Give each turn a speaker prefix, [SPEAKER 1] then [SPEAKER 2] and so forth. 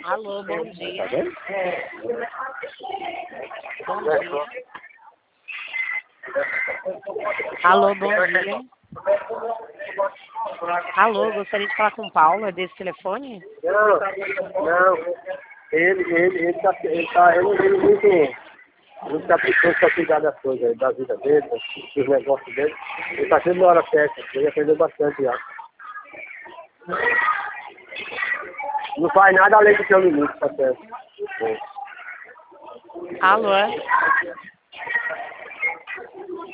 [SPEAKER 1] Alô, bom dia.
[SPEAKER 2] Tá vendo?
[SPEAKER 1] Bom dia. Alô, bom dia. Alô, gostaria de falar com o Paulo, é desse telefone?
[SPEAKER 2] Não. Ele não tá precisando pra cuidar das coisas, da vida dele, dos negócios dele. Ele tá sempre na hora certa, ele aprendeu bastante já. Não faz nada além do que eu limite, tá certo.
[SPEAKER 1] Alô?